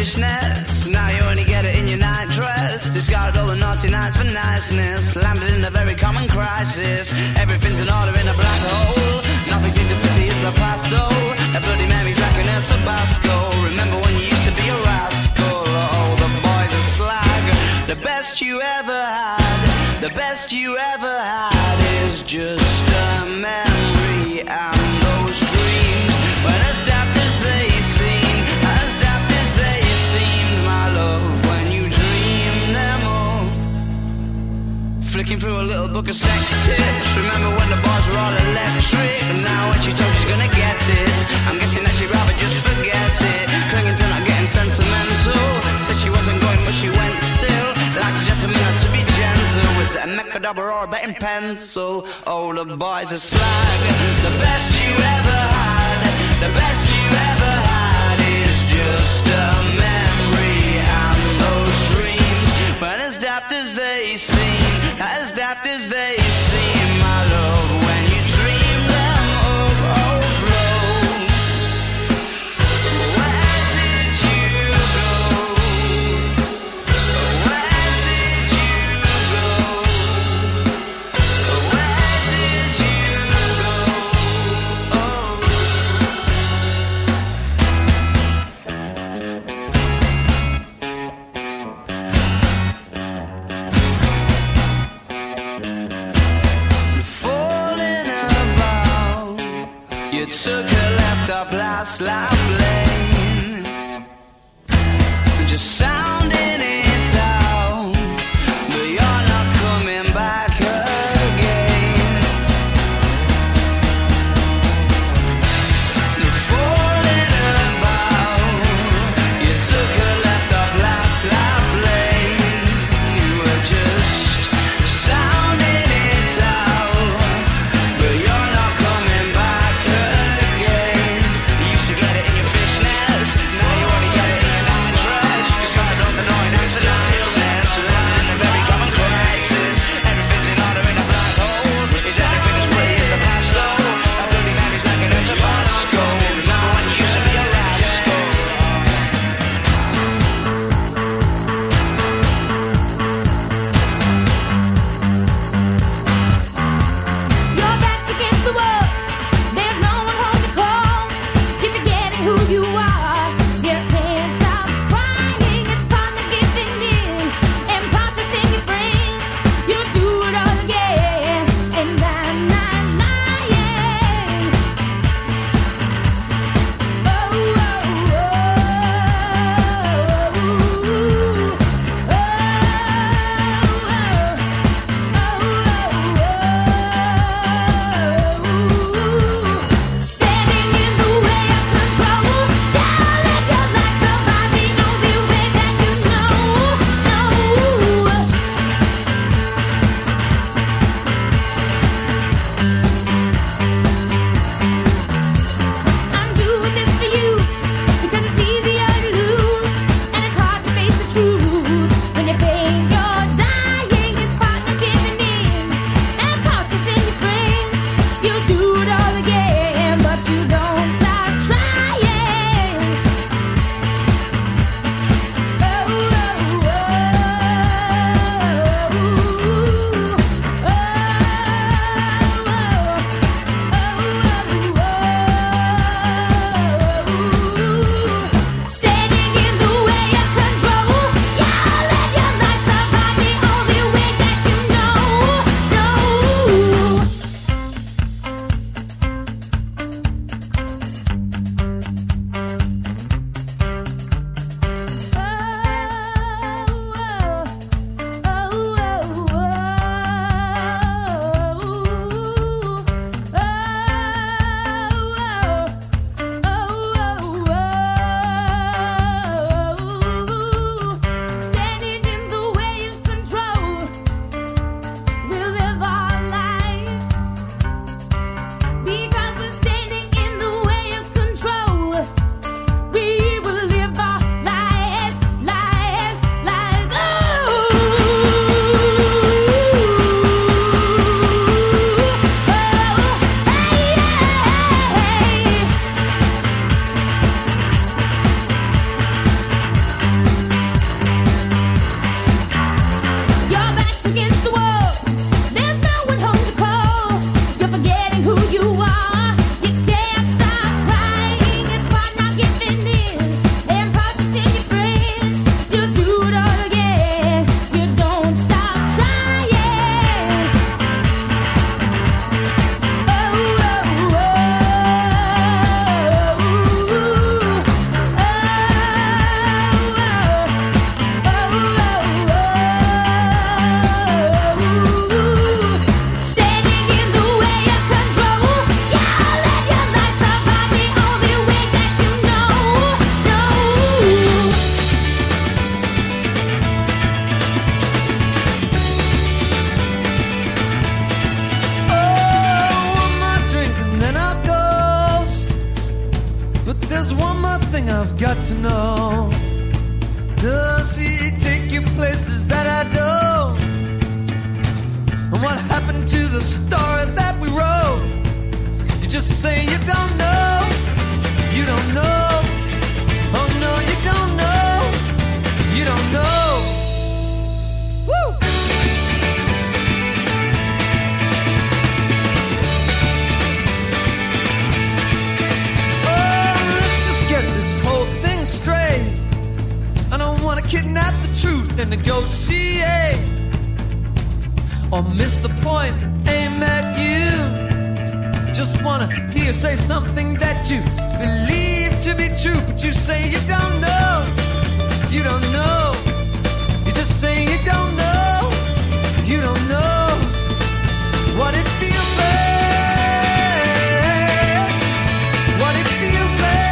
fishnets. Now you only get it in your night dress. Discarded all the naughty nights for niceness. Landed in a very common crisis. Everything's in order in a black hole. Nothing seems to pity is the past though. A Bloody Mary's like an El Tabasco. Remember when you used to be a rascal? Oh, the boys are slag. The best you ever had, the best you ever had is just a memory. And those dreams, when as daft as they seem, as daft as they seem, my love, when you dream them all. Flicking through a little book of sex tips. Remember when the bars were all electric? Now when she told she's gonna get it, I'm guessing that she'd rather just forget it. Clinging to not getting sentimental. Said she wasn't going but she went still. Like a gentleman had to be gentle. Was it a Mechadabra or a betting pencil? Oh, the boys are slag. The best you ever had, the best you ever had is just a memory. And those dreams, when as daft as they seem, as daft as they seem, my love, when you dream them overflow. Where did you go? Where did you go? Where did you go? Falling about, you took a left off last life lane, just sounding it out, but you're not coming back again. You're falling about, you took a left off last life lane, you were just sounding it out, but you're not coming back again. You used to get it in your fishnets, now you only get it in your night dress. You started But there's one more thing I've got to know. Does he take you places that I don't? And what happened to the story that we wrote? You just say you don't know. You don't know. Oh no, you don't know. You don't know. Woo! Oh, let's just get this whole thing straight. I don't want to kidnap the truth and negotiate or miss the point, aim at you. Just wanna hear you say something that you believe to be true, but you say you don't know. You don't know. You just say you don't know. You don't know what it feels like. What it feels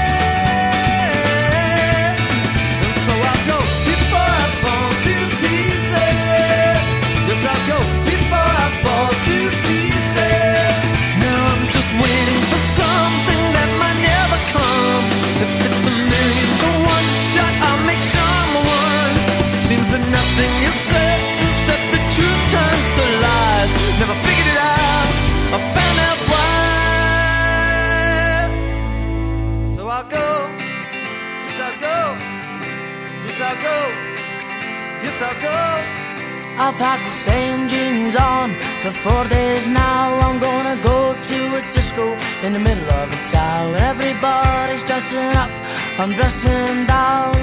like. And so I'll go before I fall to pieces. Yes, I'll go before I fall to pieces. Now I'm just waiting for something that might never come. If it's a million to one shot, I'll make sure I'm one. Seems that nothing is certain except the truth turns to lies. Never figured it out, I found out why. So I'll go, yes I'll go, yes I'll go, yes I'll go. I've had the same jeans on for 4 days now. I'm gonna go to a disco in the middle of a town. Everybody's dressing up, I'm dressing down.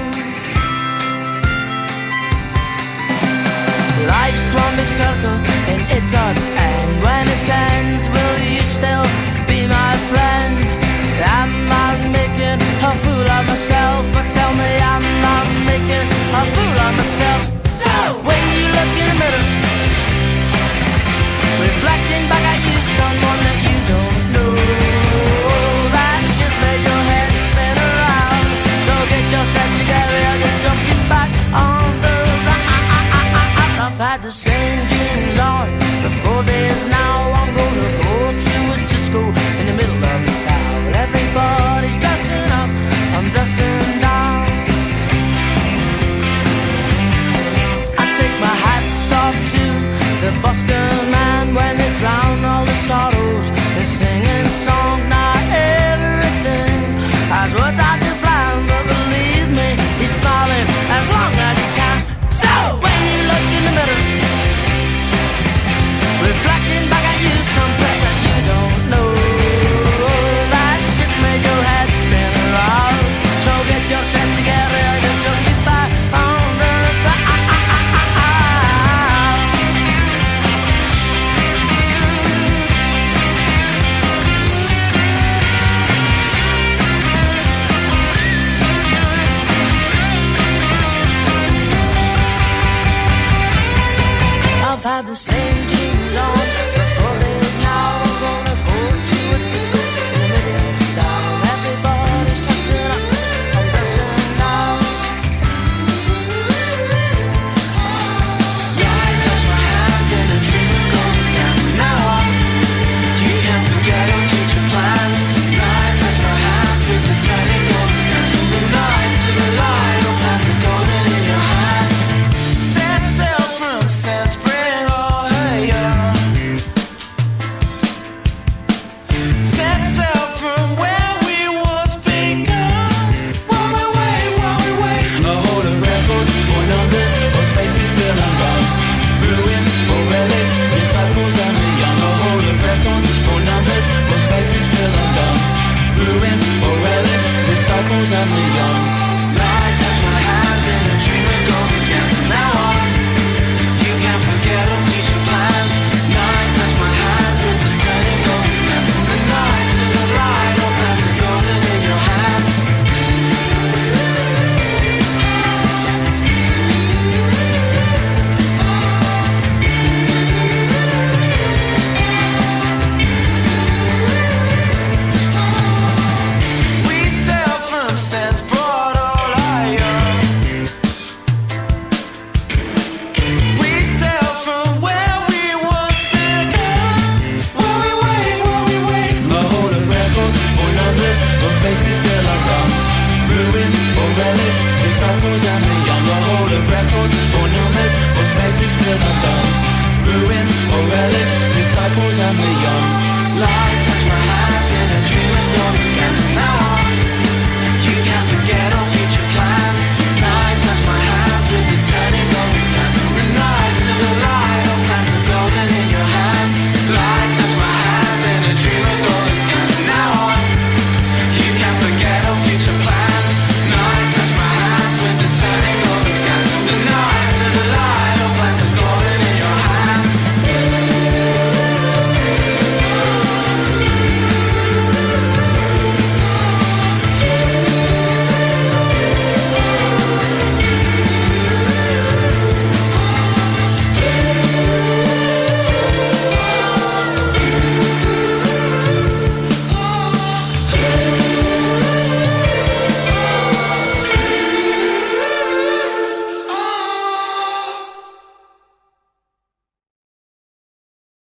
Life's one big circle and it does end. When it ends, will you still be my friend? Am I making a fool of myself? Or tell me I'm not making a fool of myself. So when you look in the mirror, reflecting back at you, someone that you don't know, that's just made your head spin around. So get yourself together and get your feet back on the ground. I've had the same jeans on for 4 days now. I'm gonna go to a disco in the middle of the town. Everybody's dressing up, I'm dressing down. I take my hats off to the busker man when they drown all the sorrows. They're singing songs, not everything as what I could plan, but believe me, he's smiling as long as he can. So when you look in the mirror, reflecting back at you, some place that you don't know, that shit's made your head spin around. So get yourself together, get your feet back on the ground. I've had the same jeans on for 4 days now. I'm gonna go to a disco in the middle of the town. Everybody's dressing up, I'm dressing down. Yeah, I touch my hands and a dream of going down. From now on, you can't forget our future plans. Now I touch my hands with the turning golden steps. From the night to the light, all plans are golden in your hands. Set sail from Sandsbury, oh hey yeah. Set sail from where we once begun. While we wait, a hold of records or numbers or spaces still undone. Ruins or relics, disciples and the young. A hold of records or numbers or spaces still undone. Ruins or relics, disciples and the young. Now I touch my hands in a dream of golden scans. From now on, you can't forget our future plans. Now I touch my hands with the turning golden scans. From the night to the light, all plans are golden in your hands. We sail from Sands Broad, relics, disciples and the young. A hold of records or numbers or spaces still undone.